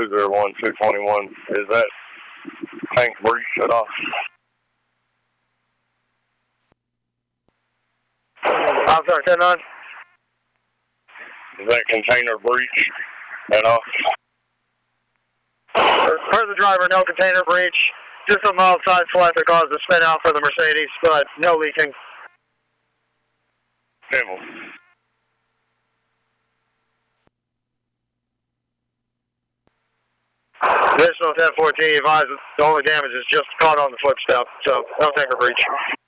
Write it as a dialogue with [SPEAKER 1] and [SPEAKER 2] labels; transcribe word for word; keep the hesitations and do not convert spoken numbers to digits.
[SPEAKER 1] two zero one two two one. Is that tank breach at all?
[SPEAKER 2] I'm sorry, ten nine.
[SPEAKER 1] Is that container breach at all?
[SPEAKER 2] Per the driver, no container breach. Just a mild side swipe that caused a spin out for the Mercedes, but no leaking.
[SPEAKER 1] Camel.
[SPEAKER 2] Additional ten fourteen advised the only damage is just caught on the footstep, so no tanker breach.